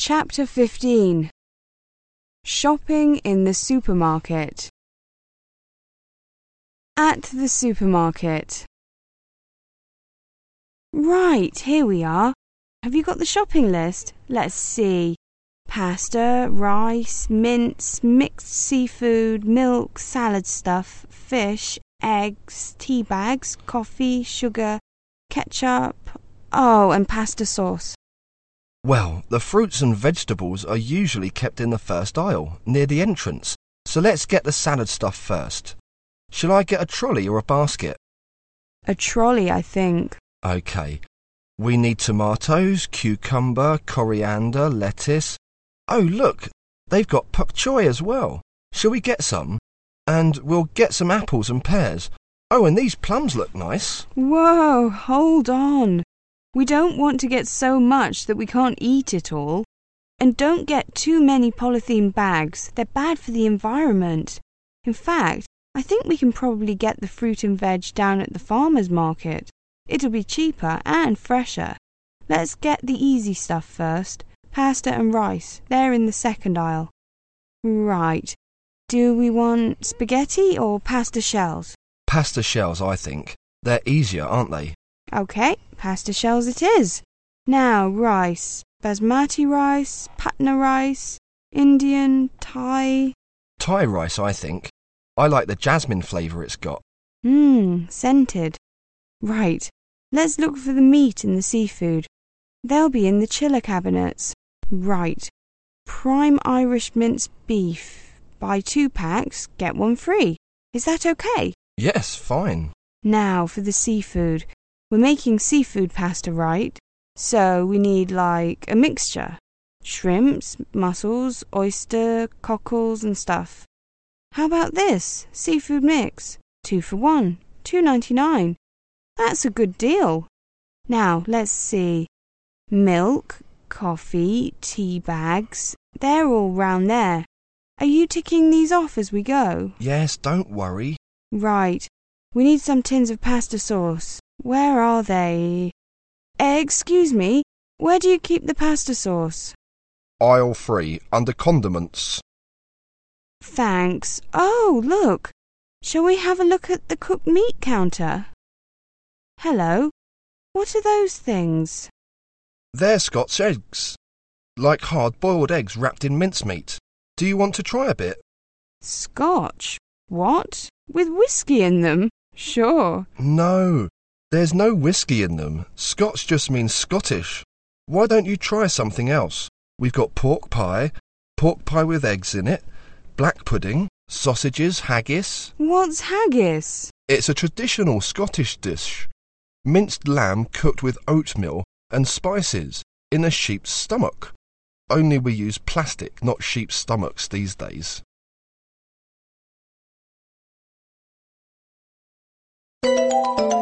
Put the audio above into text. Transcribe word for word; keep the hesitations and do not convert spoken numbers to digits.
Chapter fifteen. Shopping in the supermarket. At the supermarket. Right, here we are. Have you got the shopping list? Let's see. Pasta, rice, mince, mixed seafood, milk, salad stuff, fish, eggs, tea bags, coffee, sugar, ketchup, oh, and pasta sauce. Well, the fruits and vegetables are usually kept in the first aisle, near the entrance, so let's get the salad stuff first. Shall I get a trolley or a basket? A trolley, I think. OK. We need tomatoes, cucumber, coriander, lettuce. Oh, look, they've got pak choi as well. Shall we get some? And we'll get some apples and pears. Oh, and these plums look nice. Whoa, hold on. We don't want to get so much that we can't eat it all. And don't get too many polythene bags. They're bad for the environment. In fact, I think we can probably get the fruit and veg down at the farmer's market. It'll be cheaper and fresher. Let's get the easy stuff first. Pasta and rice. They're in the second aisle. Right. Do we want spaghetti or pasta shells? Pasta shells, I think. They're easier, aren't they? OK, pasta shells it is. Now, rice. Basmati rice, Patna rice, Indian, Thai. Thai rice, I think. I like the jasmine flavour it's got. Mmm, scented. Right, let's look for the meat and the seafood. They'll be in the chiller cabinets. Right. Prime Irish minced beef. Buy two packs, get one free. Is that OK? Yes, fine. Now for the seafood. We're making seafood pasta, right? So we need like a mixture. Shrimps, mussels, oyster, cockles and stuff. How about this? Seafood mix. Two for one. Two ninety-nine. That's a good deal. Now, let's see. Milk, coffee, tea bags. They're all round there. Are you ticking these off as we go? Yes, don't worry. Right. We need some tins of pasta sauce. Where are they? Excuse me, where do you keep the pasta sauce? Aisle three, under condiments. Thanks. Oh, look. Shall we have a look at the cooked meat counter? Hello. What are those things? They're Scots eggs. Like hard-boiled eggs wrapped in mincemeat. Do you want to try a bit? Scotch? What? With whiskey in them? Sure. No. There's no whiskey in them. Scotch just means Scottish. Why don't you try something else? We've got pork pie, pork pie with eggs in it, black pudding, sausages, haggis. What's haggis? It's a traditional Scottish dish. Minced lamb cooked with oatmeal and spices in a sheep's stomach. Only we use plastic, not sheep's stomachs these days. Thank you.